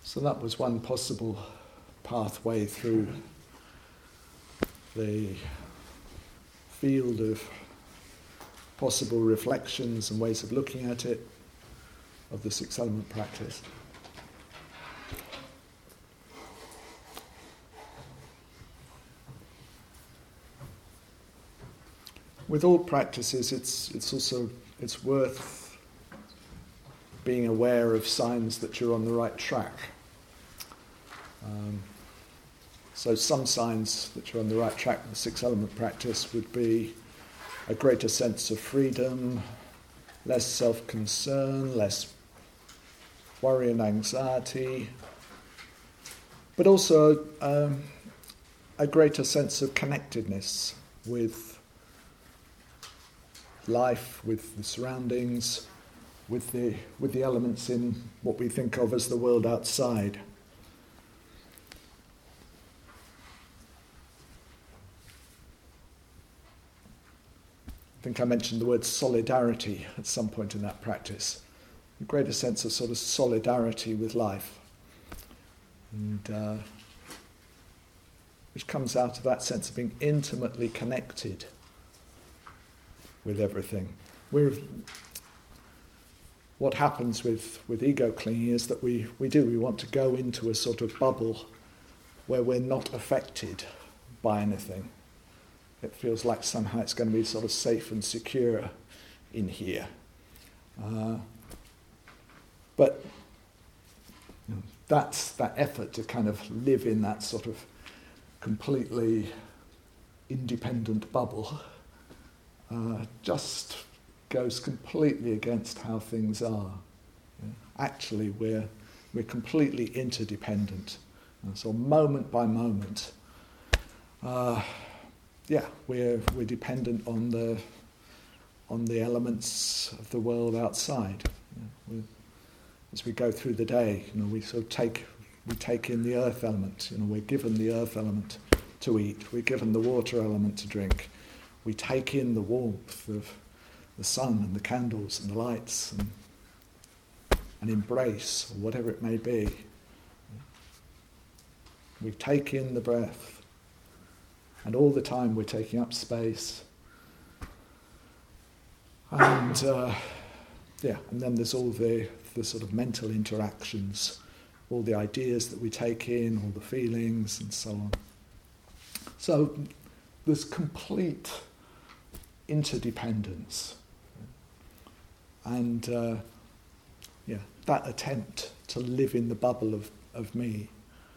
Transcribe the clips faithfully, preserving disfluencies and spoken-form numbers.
So that was one possible pathway through the field of possible reflections and ways of looking at it of the six element practice. With all practices, it's it's also it's worth being aware of signs that you're on the right track. Um, so some signs that you're on the right track with the six element practice would be a greater sense of freedom, less self-concern, less worry and anxiety, but also um, a greater sense of connectedness with life, with the surroundings, with the with the elements in what we think of as the world outside. I think I mentioned the word solidarity at some point in that practice. A greater sense of sort of solidarity with life, and uh, which comes out of that sense of being intimately connected with everything. We're, what happens with, with ego clinging is that we, we do, we want to go into a sort of bubble where we're not affected by anything. It feels like somehow it's going to be sort of safe and secure in here. Uh, but you know, that's that effort to kind of live in that sort of completely independent bubble uh, just goes completely against how things are. You know, actually, we're we're completely interdependent, and so moment by moment, uh, yeah, we're we're dependent on the on the elements of the world outside. You know, as we go through the day, you know, we sort of take we take in the earth element. You know, we're given the earth element to eat. We're given the water element to drink. We take in the warmth of the sun and the candles and the lights and, and embrace, or whatever it may be. We take in the breath, and all the time we're taking up space. And uh, yeah, and then there's all the, the sort of mental interactions, all the ideas that we take in, all the feelings and so on. So there's complete interdependence. And uh, yeah, that attempt to live in the bubble of, of me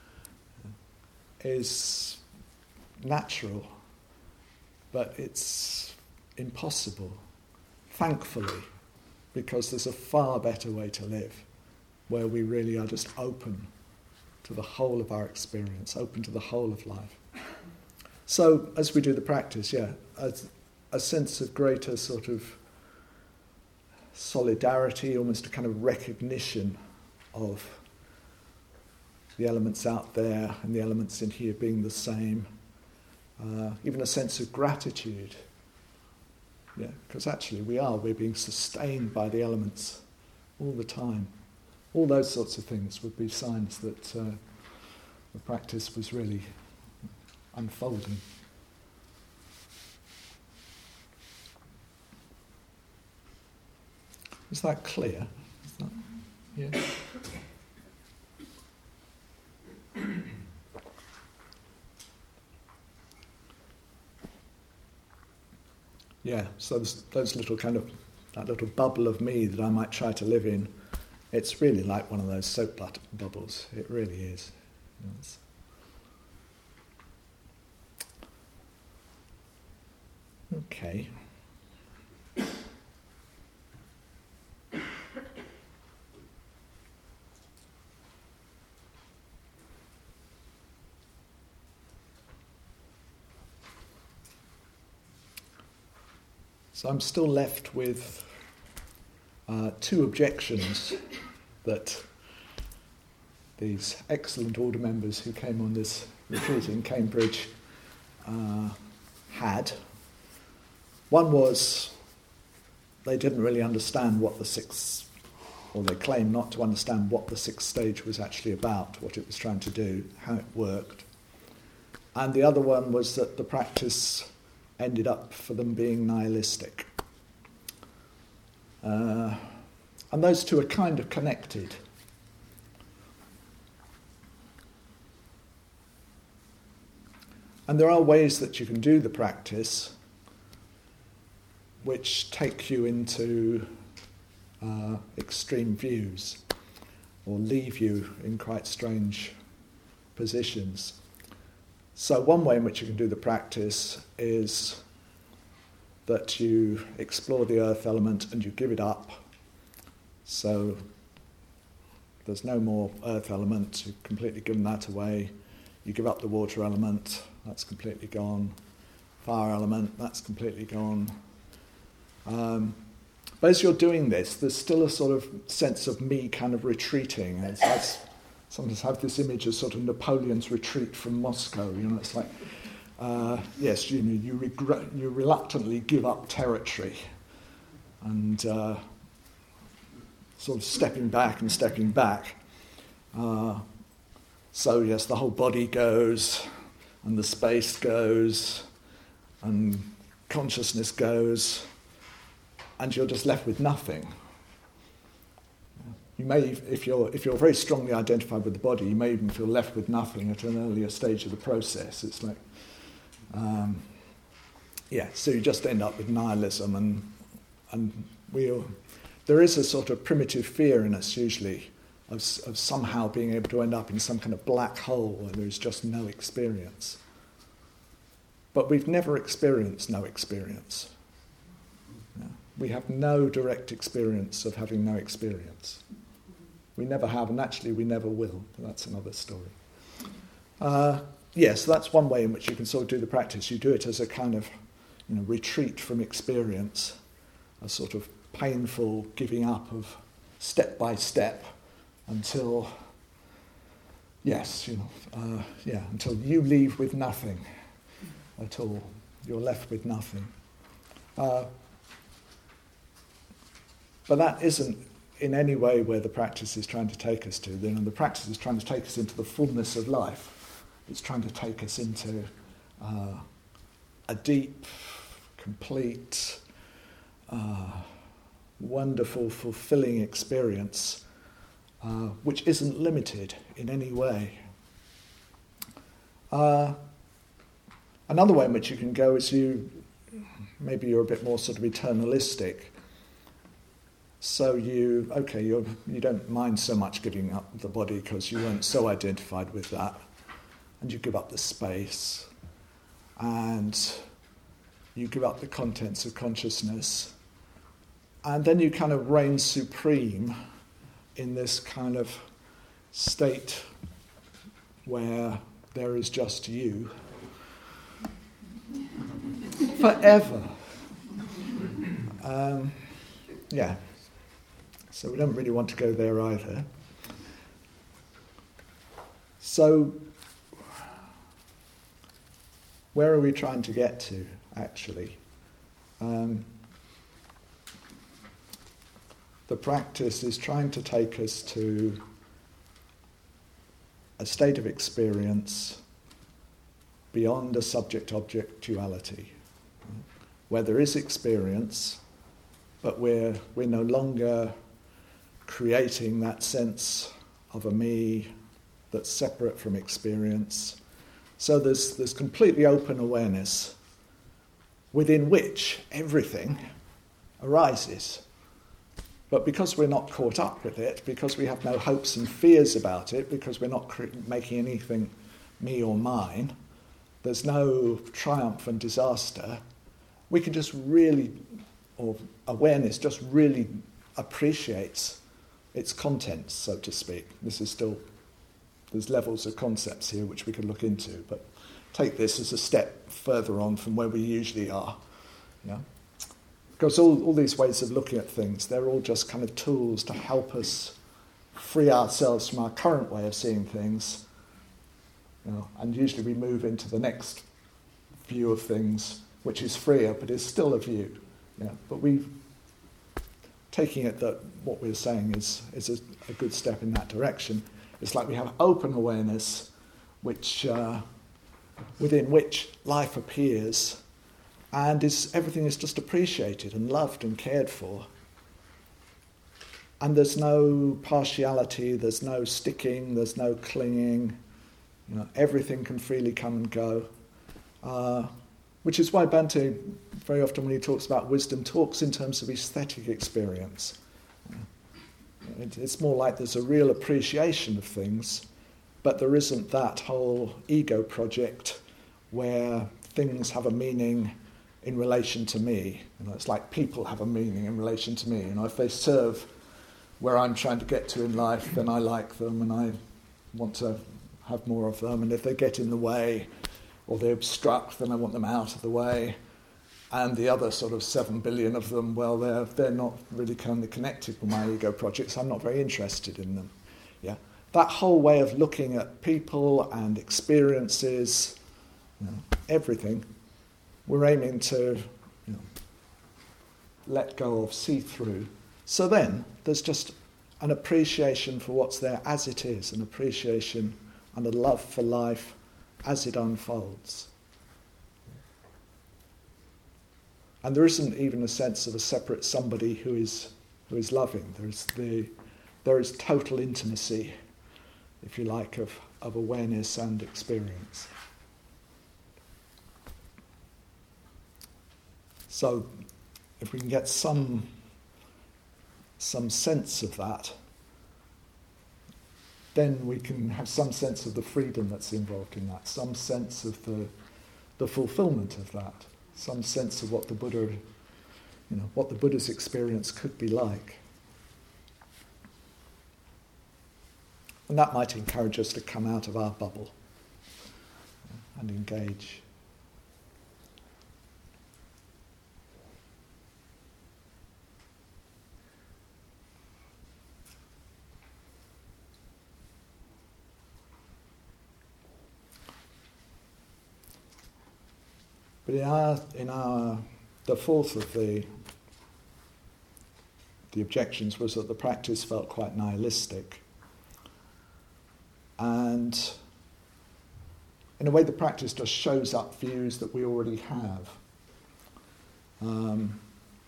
is natural, but it's impossible, thankfully, because there's a far better way to live, where we really are just open to the whole of our experience, open to the whole of life. So as we do the practice, yeah, a, a sense of greater sort of solidarity, almost a kind of recognition of the elements out there and the elements in here being the same. Uh, even a sense of gratitude. Yeah, because actually we are, we're being sustained by the elements all the time. All those sorts of things would be signs that uh, the practice was really unfolding. Is that clear? Is that, yeah. Yeah, so those, those little kind of, that little bubble of me that I might try to live in, it's really like one of those soap but- bubbles. It really is. It's okay. So I'm still left with uh, two objections that these excellent order members who came on this retreat in Cambridge uh, had. One was they didn't really understand what the six or they claim not to understand what the sixth stage was actually about, what it was trying to do, how it worked. And the other one was that the practice ended up for them being nihilistic. Uh, and those two are kind of connected. And there are ways that you can do the practice which take you into uh, extreme views or leave you in quite strange positions. So one way in which you can do the practice is that you explore the earth element and you give it up. So there's no more earth element, you've completely given that away. You give up the water element, that's completely gone. Fire element, that's completely gone. Um, but as you're doing this, there's still a sort of sense of me kind of retreating. It's, I sometimes have this image of sort of Napoleon's retreat from Moscow. You know, it's like, uh, yes, you know, you, regret, you reluctantly give up territory, and uh, sort of stepping back and stepping back. Uh, so yes, the whole body goes, and the space goes, and consciousness goes, and you're just left with nothing. You may, if you're if you're very strongly identified with the body, you may even feel left with nothing at an earlier stage of the process. It's like, um, yeah, so you just end up with nihilism, and and we all, there is a sort of primitive fear in us usually of of somehow being able to end up in some kind of black hole where there is just no experience. But we've never experienced no experience. Yeah. We have no direct experience of having no experience. We never have, and actually we never will. That's another story. Uh, yes, that's one way in which you can sort of do the practice. You do it as a kind of, you know, retreat from experience, a sort of painful giving up of step by step until, yes, you know, uh, yeah, until you leave with nothing at all. You're left with nothing. Uh, but that isn't in any way where the practice is trying to take us to. You know, the practice is trying to take us into the fullness of life. It's trying to take us into uh, a deep, complete, uh, wonderful, fulfilling experience uh, which isn't limited in any way. Uh, another way in which you can go is you, maybe you're a bit more sort of eternalistic. So you, okay, you you don't mind so much giving up the body because you weren't so identified with that, and you give up the space, and you give up the contents of consciousness, and then you kind of reign supreme in this kind of state where there is just you forever. Um, yeah. So we don't really want to go there either. So where are we trying to get to, actually? Um, the practice is trying to take us to a state of experience beyond a subject-object duality, where there is experience, but we're we're no longer creating that sense of a me that's separate from experience. So there's there's completely open awareness within which everything arises. But because we're not caught up with it, because we have no hopes and fears about it, because we're not cre- making anything me or mine, there's no triumph and disaster, we can just really, or awareness just really appreciates its contents, so to speak. This is still, there's levels of concepts here which we could look into, but take this as a step further on from where we usually are. Yeah? Because all, all these ways of looking at things, they're all just kind of tools to help us free ourselves from our current way of seeing things. You know, and usually we move into the next view of things, which is freer, but is still a view. Yeah? But we taking it that what we're saying is, is a, a good step in that direction, it's like we have open awareness which uh, within which life appears and is everything is just appreciated and loved and cared for. And there's no partiality, there's no sticking, there's no clinging. You know, everything can freely come and go. Uh, which is why Bhante, very often when he talks about wisdom, talks in terms of aesthetic experience. It, it's more like there's a real appreciation of things, but there isn't that whole ego project where things have a meaning in relation to me. You know, it's like people have a meaning in relation to me. You know, if they serve where I'm trying to get to in life, then I like them and I want to have more of them. And if they get in the way or they obstruct, then I want them out of the way. And the other sort of seven billion of them, well, they're they're not really kind of connected with my ego projects. I'm not very interested in them. Yeah, that whole way of looking at people and experiences, you know, everything, we're aiming to, you know, let go of, see through. So then there's just an appreciation for what's there as it is, an appreciation and a love for life as it unfolds. And there isn't even a sense of a separate somebody who is who is loving. There's the there is total intimacy, if you like, of, of awareness and experience. So if we can get some some sense of that, then we can have some sense of the freedom that's involved in that, some sense of the the fulfillment of that, some sense of what the Buddha, you know, what the Buddha's experience could be like. And that might encourage us to come out of our bubble and engage. But in our, in our, the fourth of the the objections was that the practice felt quite nihilistic. And in a way the practice just shows up views that we already have. Um,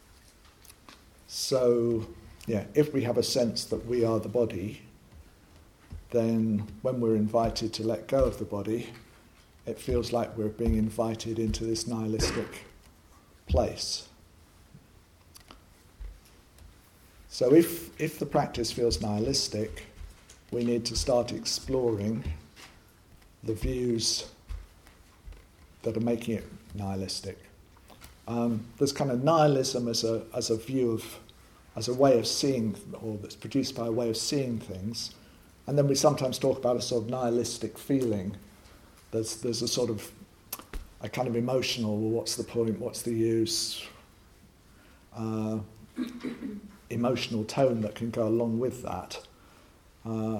so, yeah, if we have a sense that we are the body, then when we're invited to let go of the body, it feels like we're being invited into this nihilistic place. So if if the practice feels nihilistic, we need to start exploring the views that are making it nihilistic. Um, there's kind of nihilism as a as a view of, as a way of seeing, or that's produced by a way of seeing things, and then we sometimes talk about a sort of nihilistic feeling. There's there's a sort of a kind of emotional, well, what's the point, what's the use, uh, emotional tone that can go along with that. Uh,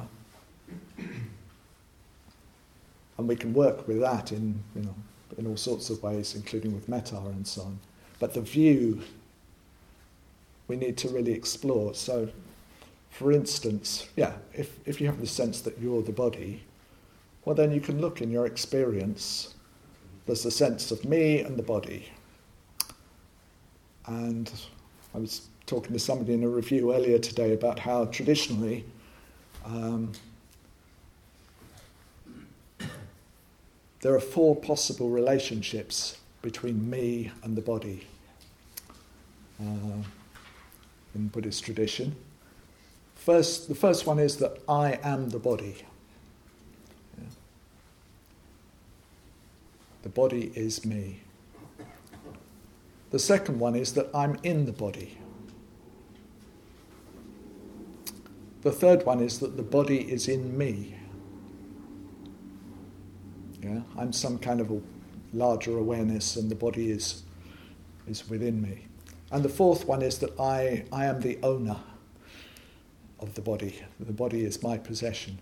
and we can work with that in, you know, in all sorts of ways, including with metta and so on. But the view we need to really explore. So, for instance, yeah, if, if you have the sense that you're the body, well, then you can look in your experience. There's the sense of me and the body. And I was talking to somebody in a review earlier today about how traditionally um, there are four possible relationships between me and the body uh, in Buddhist tradition. First, the first one is that I am the body. The body is me. The second one is that I'm in the body. The third one is that the body is in me. Yeah, I'm some kind of a larger awareness and the body is is within me. And the fourth one is that I, I am the owner of the body. The body is my possession.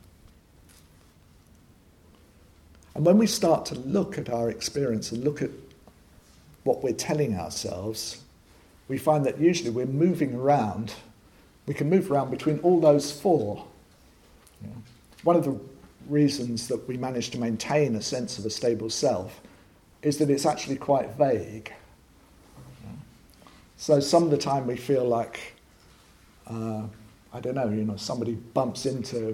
And when we start to look at our experience and look at what we're telling ourselves, we find that usually we're moving around we can move around between all those four. You know. One of the reasons that we manage to maintain a sense of a stable self is that it's actually quite vague. So some of the time we feel like, uh, I don't know, you know, somebody bumps into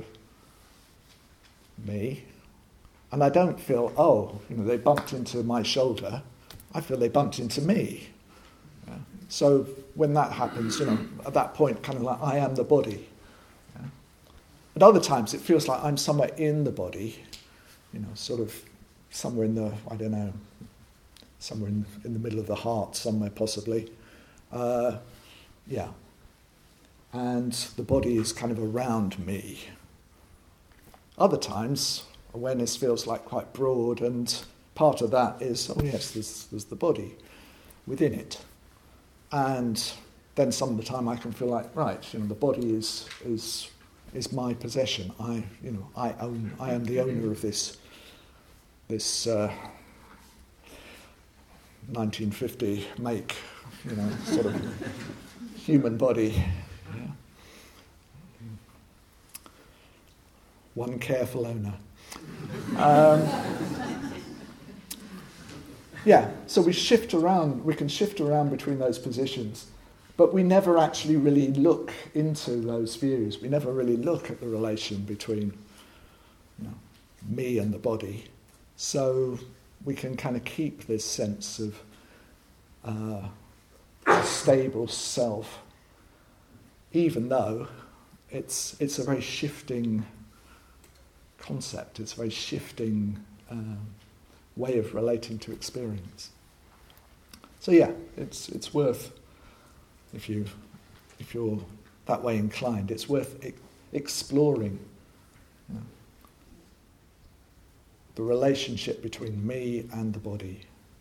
me, and I don't feel, oh, you know, they bumped into my shoulder. I feel they bumped into me. Yeah. So when that happens, you know, at that point, kind of like I am the body. Yeah. At other times, it feels like I'm somewhere in the body, you know, sort of somewhere in the, I don't know, somewhere in, in the middle of the heart, somewhere possibly. Uh, yeah. And the body is kind of around me. Other times, awareness feels like quite broad, and part of that is, oh yes, there's, there's the body within it. And then some of the time I can feel like, right, you know, the body is is is my possession. I, you know, I own, I am the owner of this this uh, nineteen fifty make, you know, sort of human body. Yeah. One careful owner. Um, yeah, so we shift around, we can shift around between those positions, but we never actually really look into those views. We never really look at the relation between, you know, me and the body. So we can kind of keep this sense of uh, a stable self, even though it's it's a very shifting concept. It's a very shifting um, way of relating to experience. So yeah, it's it's worth, if you if you're that way inclined, it's worth e- exploring, you know, the relationship between me and the body.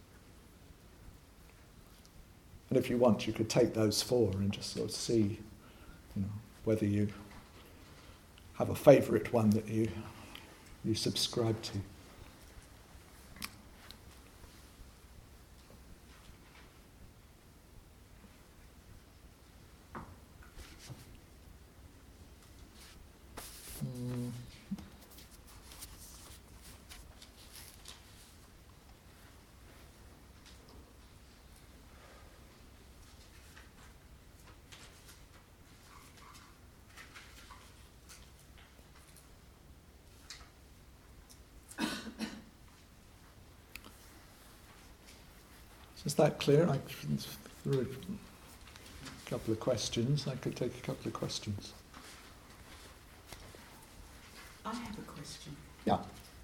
And if you want, you could take those four and just sort of see, you know, whether you have a favourite one that you you subscribe to. Mm. Is that clear? I threw a couple of questions. I could take a couple of questions. I have a question. Yeah.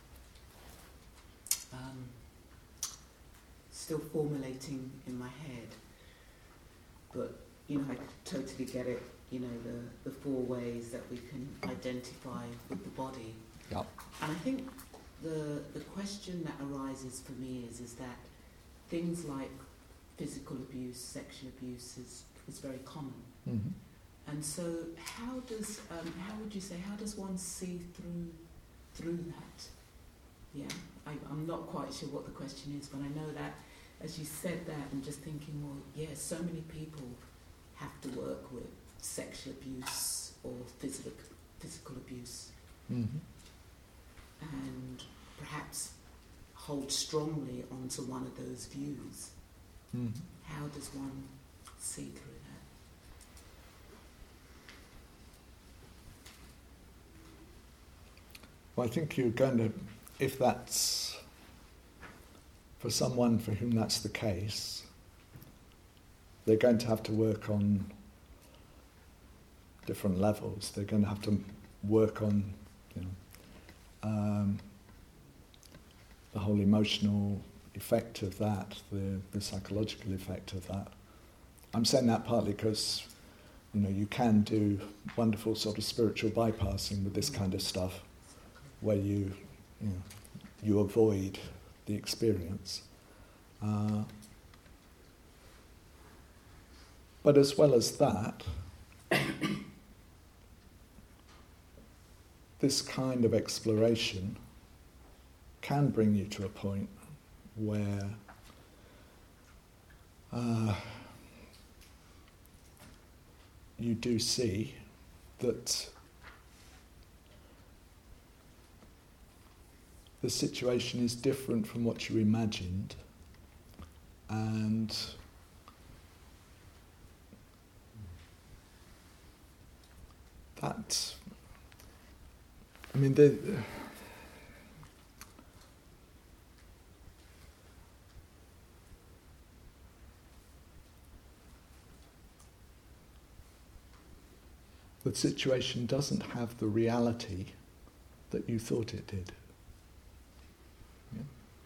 Um, still formulating in my head, but you know, I totally get it. You know, the the four ways that we can identify with the body. Yeah. And I think the the question that arises for me is is that things like physical abuse, sexual abuse is, is very common. Mm-hmm. And so how does, um, how would you say, how does one see through through that? Yeah, I, I'm not quite sure what the question is, but I know that as you said that, I'm just thinking, well, yeah, so many people have to work with sexual abuse or physical, physical abuse. Mm-hmm. And perhaps hold strongly onto one of those views. Mm-hmm. How does one see through that? Well, I think you're going to, if that's for someone for whom that's the case, they're going to have to work on different levels. They're going to have to work on, you know, um, the whole emotional effect of that, the, the psychological effect of that. I'm saying that partly because, you know, you can do wonderful sort of spiritual bypassing with this kind of stuff, where you, you know, you avoid the experience. Uh, but as well as that, this kind of exploration can bring you to a point where uh, you do see that the situation is different from what you imagined, and that, I mean, the, the situation doesn't have the reality that you thought it did. Yeah.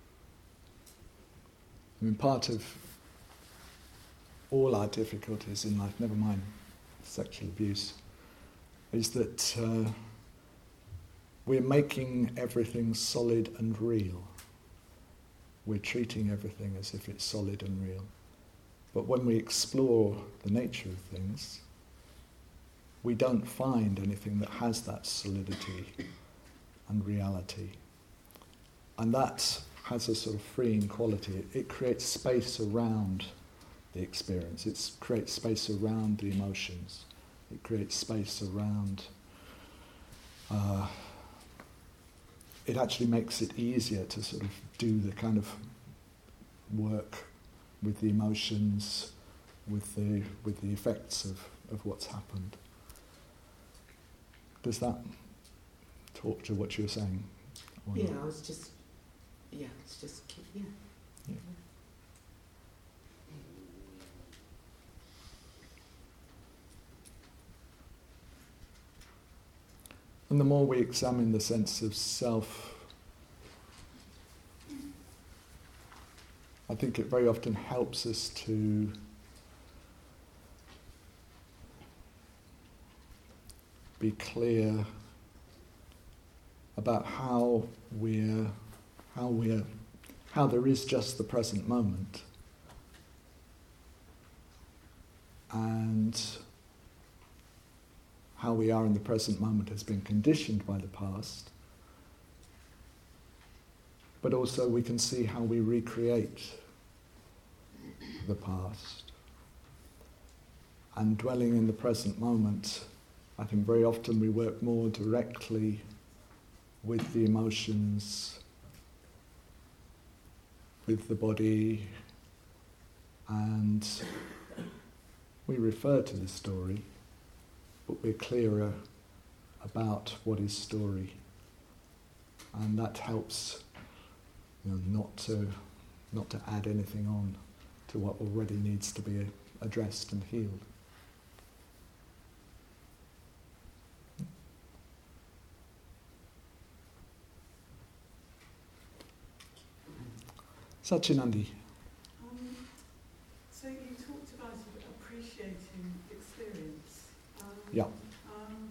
I mean, part of all our difficulties in life, never mind sexual abuse, is that uh, we're making everything solid and real. We're treating everything as if it's solid and real. But when we explore the nature of things, we don't find anything that has that solidity and reality. And that has a sort of freeing quality. It, it creates space around the experience. It creates space around the emotions. It creates space around... Uh, it actually makes it easier to sort of do the kind of work with the emotions, with the with the effects of, of what's happened. Does that talk to what you were saying? Or Yeah, not? I was just, yeah, it's just, yeah. Yeah. And the more we examine the sense of self, I think it very often helps us to be clear about how we're, how we're, how there is just the present moment, and how we are in the present moment has been conditioned by the past, but also we can see how we recreate the past. And dwelling in the present moment, I think very often we work more directly with the emotions, with the body, and we refer to the story, but we're clearer about what is story. And that helps, you know, not to not to add anything on to what already needs to be addressed and healed. Sachinandi. Um, so you talked about appreciating experience. Um, Yeah. Um,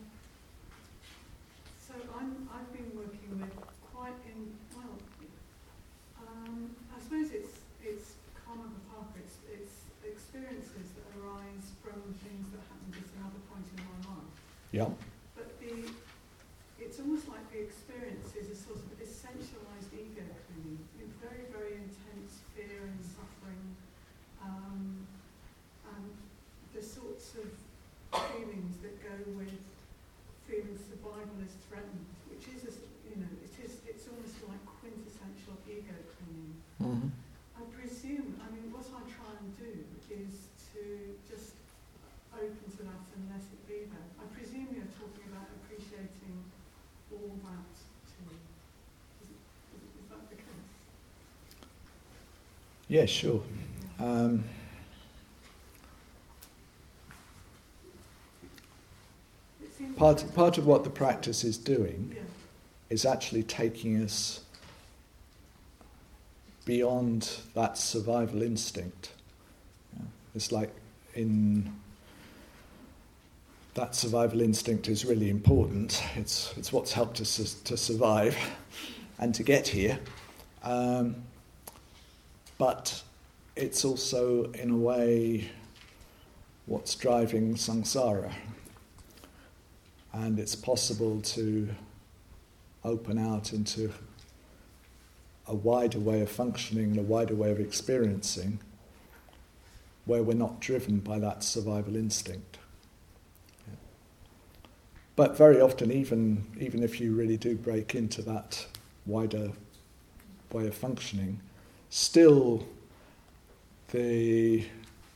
so I'm, I've been working with quite in, well, um, I suppose it's it's Karma Vipassana, it's, it's experiences that arise from things that happened at another point in my life. Yeah. But the it's almost like the experience is a sort of essentialized ego clinging, in very, very intense fear and suffering, um, and the sorts of feelings that go with feeling survival is threatened, which is, a, you know, it is, it's almost like quintessential ego clinging. Mm-hmm. I presume, I mean, what I try and do is to just open to that and let it be there. I presume you're talking about appreciating all that too. Is, it, is, it, is that the case? Yeah, sure. Um, It seems part like- part of what the practice is doing Yeah. is actually taking us beyond that survival instinct. Yeah. It's like in that survival instinct is really important. It's it's what's helped us to, to survive and to get here. Um, but it's also, in a way, what's driving samsara. And it's possible to open out into a wider way of functioning, a wider way of experiencing, where we're not driven by that survival instinct. but very often, even even if you really do break into that wider way of functioning, still the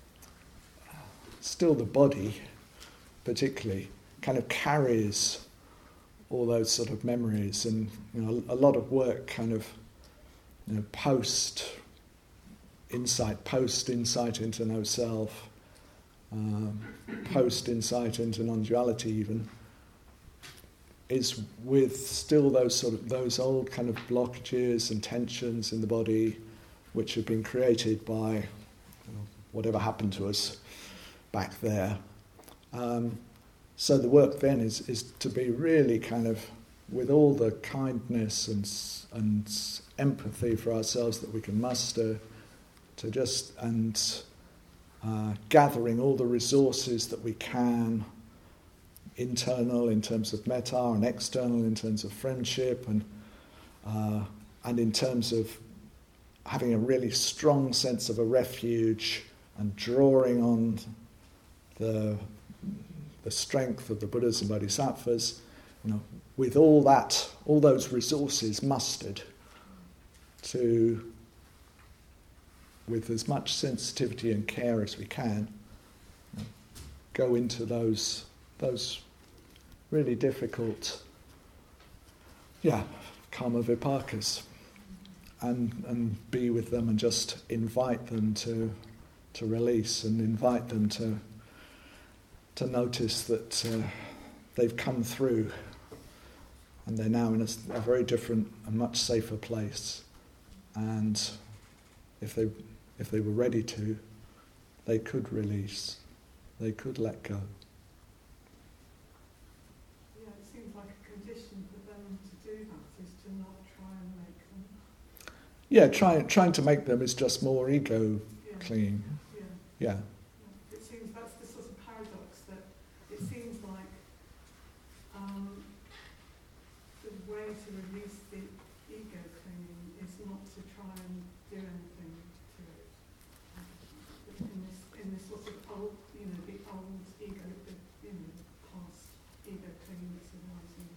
still the body, particularly, kind of carries all those sort of memories, and you know, a lot of work kind of, you know, post insight, post insight into no self, um, post insight into non-duality, even, is with still those sort of those old kind of blockages and tensions in the body, which have been created by, you know, whatever happened to us back there. Um, so the work then is is to be really kind of with all the kindness and and empathy for ourselves that we can muster, to just and uh, gathering all the resources that we can, internal in terms of metta and external in terms of friendship, and uh, and in terms of having a really strong sense of a refuge and drawing on the the strength of the Buddhas and Bodhisattvas, you know, with all that, all those resources mustered, to, with as much sensitivity and care as we can, you know, go into those those really difficult, yeah, karma vipakas, and and be with them and just invite them to to release, and invite them to to notice that uh, they've come through and they're now in a, a very different and much safer place. And if they if they were ready to, they could release, they could let go. Yeah, it seems like a condition for them to do that is to not try and make them. Yeah, trying trying to make them is just more ego Yeah. clinging. Yeah. Yeah. It seems that's the sort of paradox that it seems like um, the way to release the ego clinging is not to try and do anything to it. In this, in this sort of old, you know, the old ego, the you know, past ego clinging that's arising.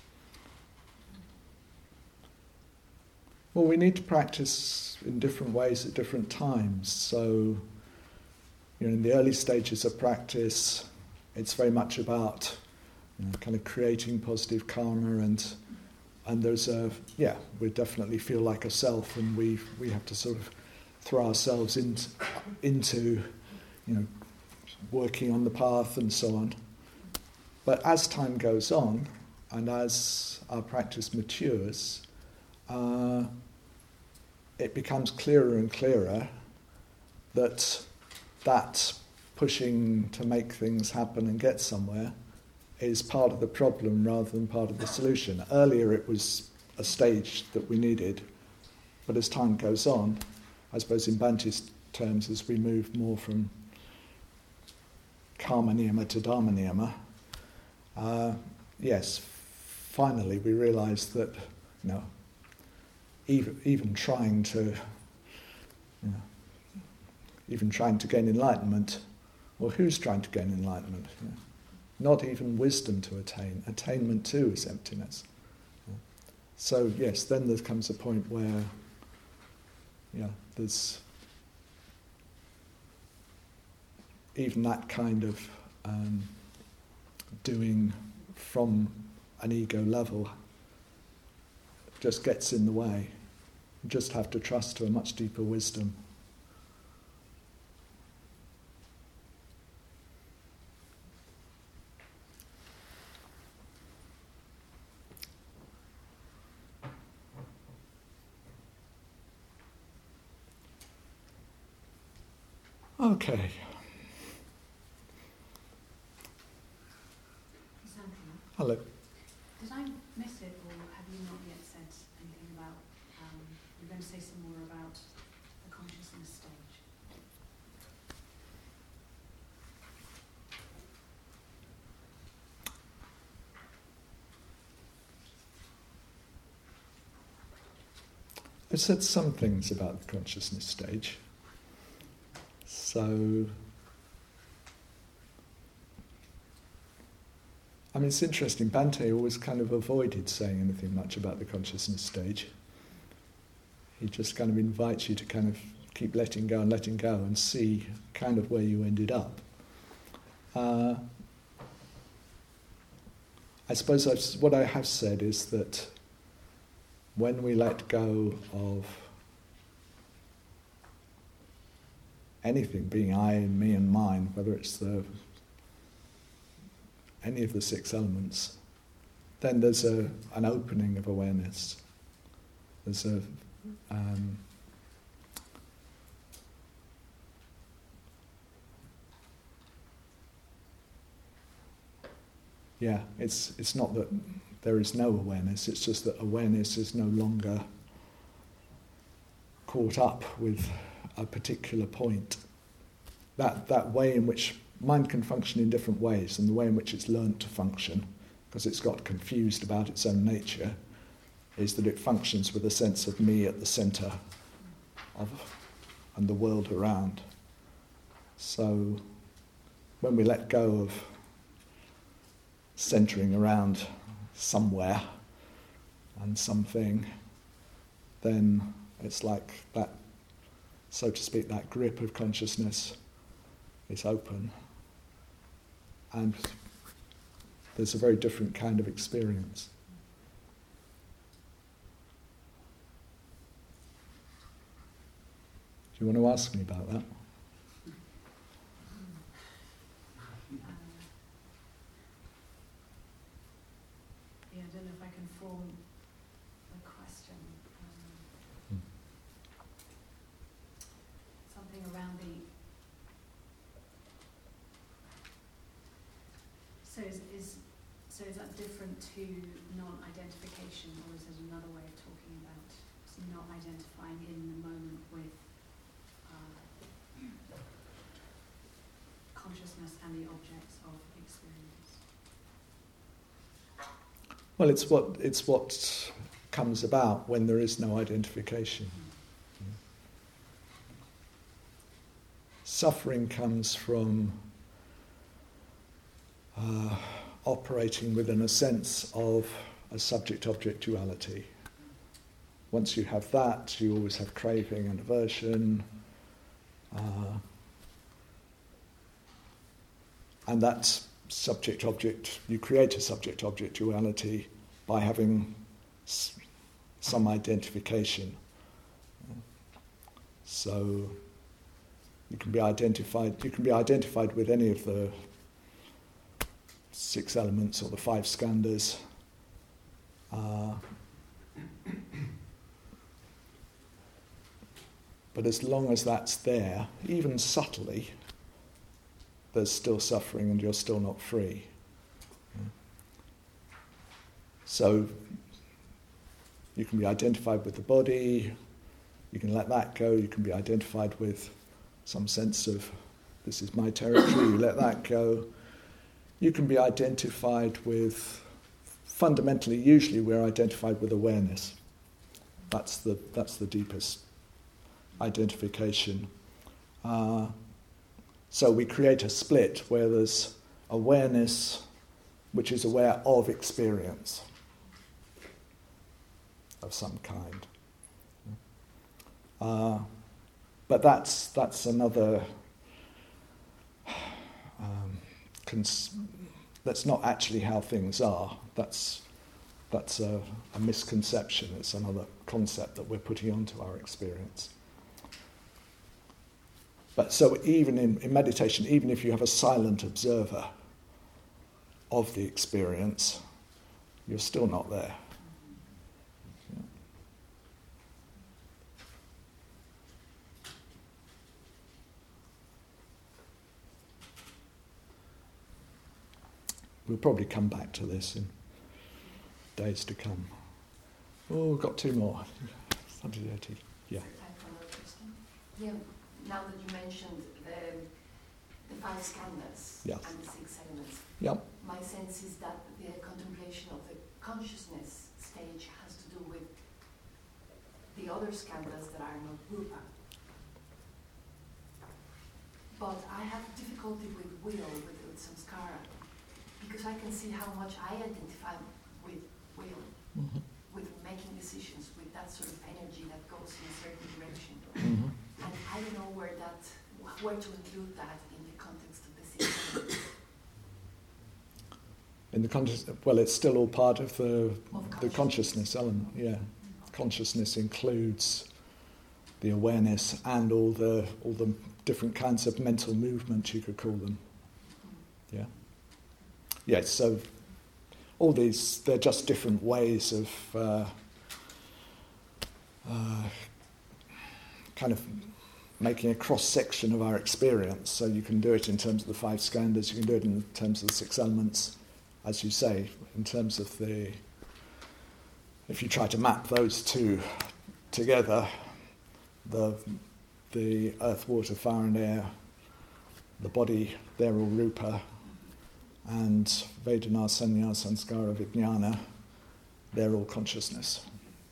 Well, we need to practice in different ways at different times. So, you know, in the early stages of practice, it's very much about, you know, kind of creating positive karma, and and there's a yeah, we definitely feel like a self, and we we have to sort of throw ourselves into into you know working on the path and so on. But as time goes on, and as our practice matures, uh, it becomes clearer and clearer that that pushing to make things happen and get somewhere is part of the problem rather than part of the solution. Earlier it was a stage that we needed, but as time goes on, I suppose in Bhante's terms, as we move more from karma niyama to dharma niyama, uh, yes, finally we realise that, you know, even, even trying to, you know, even trying to gain enlightenment, well, who's trying to gain enlightenment? You know, not even wisdom to attain. Attainment too is emptiness. So yes, then there comes a point where, yeah, there's even that kind of um, doing from an ego level just gets in the way. You just have to trust to a much deeper wisdom. Okay. Sandra, Hello. did I miss it, or have you not yet said anything about, um, you're going to say some more about the consciousness stage? I said some things about the consciousness stage. So, I I mean, it's interesting, Bhante always kind of avoided saying anything much about the consciousness stage. He just kind of invites you to kind of keep letting go and letting go and see kind of where you ended up. Uh, I suppose I've, what I have said is that when we let go of anything being I and me and mine, whether it's the any of the six elements, then there's a an opening of awareness. There's a um, yeah, it's it's not that there is no awareness, it's just that awareness is no longer caught up with a particular point. That that way in which mind can function in different ways, and the way in which it's learned to function, because it's got confused about its own nature, is that it functions with a sense of me at the centre of and the world around. So when we let go of centering around somewhere and something, then it's like that, so to speak, that grip of consciousness is open, and there's a very different kind of experience. Do you want to ask me about that? Yeah, I don't know if I can form a question. Um, Hmm. Something around the. So is, is so is that different to non-identification, or is it another way of talking about not identifying in the moment with uh, consciousness and the objects of experience? Well, it's what it's what comes about when there is no identification. Mm. Suffering comes from uh, operating within a sense of a subject-object duality. Once you have that, you always have craving and aversion, uh, and that's subject-object, you create a subject-object duality by having s- some identification. So you can be identified, you can be identified with any of the six elements or the five skandhas. Uh, but as long as that's there, even subtly, there's still suffering and you're still not free. So you can be identified with the body, you can let that go, you can be identified with some sense of this is my territory, you let that go. You can be identified with, fundamentally, usually we're identified with awareness. That's the that's the deepest identification. Uh, So we create a split where there's awareness which is aware of experience of some kind. Uh, but that's that's another, um, cons- that's not actually how things are. That's that's a, a misconception. It's another concept that we're putting onto our experience. But so even in, in meditation, even if you have a silent observer of the experience, you're still not there. Yeah. We'll probably come back to this in days to come. Oh, we've got two more. Yeah. Yeah. Now that you mentioned the, the five skandhas Yeah. and the six elements, Yep. my sense is that the contemplation of the consciousness stage has to do with the other skandhas that are not rupa. But I have difficulty with will, with, with samskara, because I can see how much I identify with will, Mm-hmm. with making decisions, with that sort of energy that goes in a certain direction. Mm-hmm. And I don't know where that, where to include that in the context of the system. In the context, well, it's still all part of the Of the consciousness element. Yeah, consciousness includes the awareness and all the all the different kinds of mental movements, you could call them. Yeah. Yeah. So all these, they're just different ways of uh, uh, kind of making a cross section of our experience. So you can do it in terms of the five skandhas. You can do it in terms of the six elements. As you say, in terms of the, if you try to map those two together, the the earth, water, fire and air, the body, they're all rupa, and Vedana, Sanya, Sanskara, Vijnana, they're all consciousness.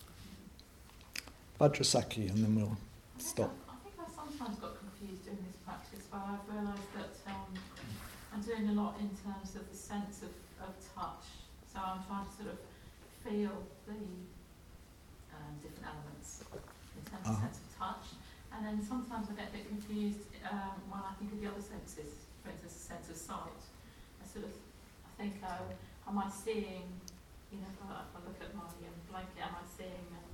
Vajrasakhi, and then we'll stop. I think I sometimes got confused in this practice, but I've realised that um, I'm doing a lot in terms of the sense of of touch, so I'm trying to sort of feel the um, different elements in terms of Uh-huh. sense of touch, and then sometimes I get a bit confused um, when I think of the other senses, for instance the sense of sight. I sort of, I think, oh, am I seeing, you know, if I, if I look at my um, blanket, am I seeing um,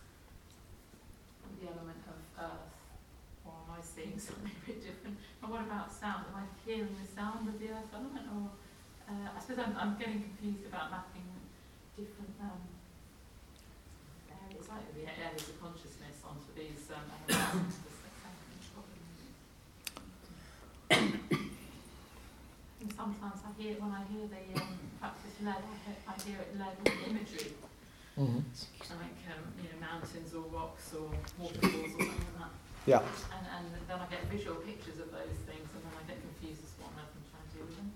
the element of earth, or am I seeing something a bit different? And what about sound? Am I hearing the sound of the earth element, or Uh, I suppose I'm, I'm getting confused about mapping different um, areas, like the areas of consciousness, onto these um, elements. And sometimes I hear, when I hear the um, practice led, I hear, I hear it led with imagery, Mm-hmm. like um, you know, mountains or rocks or waterfalls or something like that. Yeah. And, and then I get visual pictures of those things, and then I get confused as to what on earth I'm trying to do with them.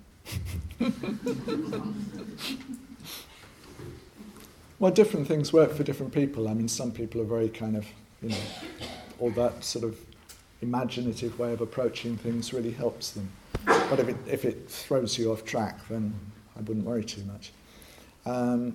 Well, different things work for different people. I mean, some people are very kind of, you know, all that sort of imaginative way of approaching things really helps them. But if it if it throws you off track, then I wouldn't worry too much. Um,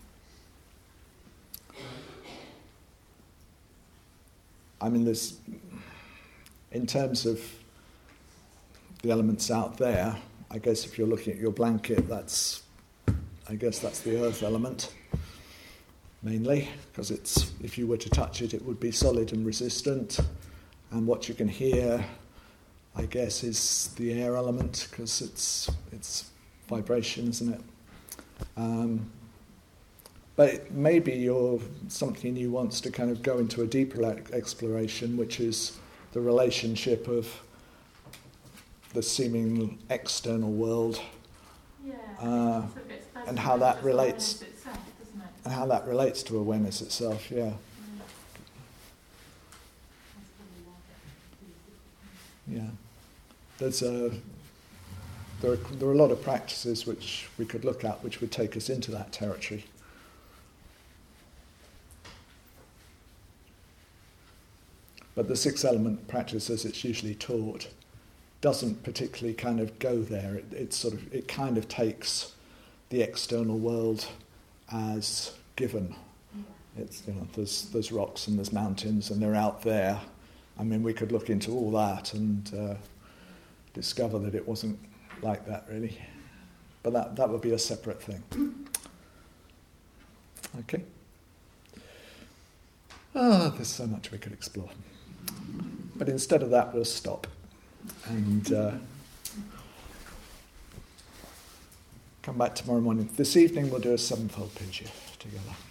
I mean, there's, in terms of the elements out there, I guess if you're looking at your blanket, that's, I guess that's the earth element, mainly, because it's, if you were to touch it, it would be solid and resistant. And what you can hear, I guess, is the air element, because it's it's vibration, isn't it? Um, but it, maybe you're something you wants to kind of go into a deeper exploration, which is the relationship of the seeming external world, Yeah, uh, it's a bit special, and how that just relates, awareness itself, doesn't it? and how that relates to awareness itself. Yeah, Yeah. That's probably why I get confused. yeah. There's a there are, there are a lot of practices which we could look at, which would take us into that territory. But the six element practice, as it's usually taught, doesn't particularly kind of go there. It, it sort of it kind of takes the external world as given. Yeah. It's, you know, there's there's rocks and there's mountains and they're out there. I mean, we could look into all that and uh, discover that it wasn't like that really. But that that would be a separate thing. Okay. Ah, there's so much we could explore. But instead of that, we'll stop. And uh, come back tomorrow morning. This evening we'll do a sevenfold puja together.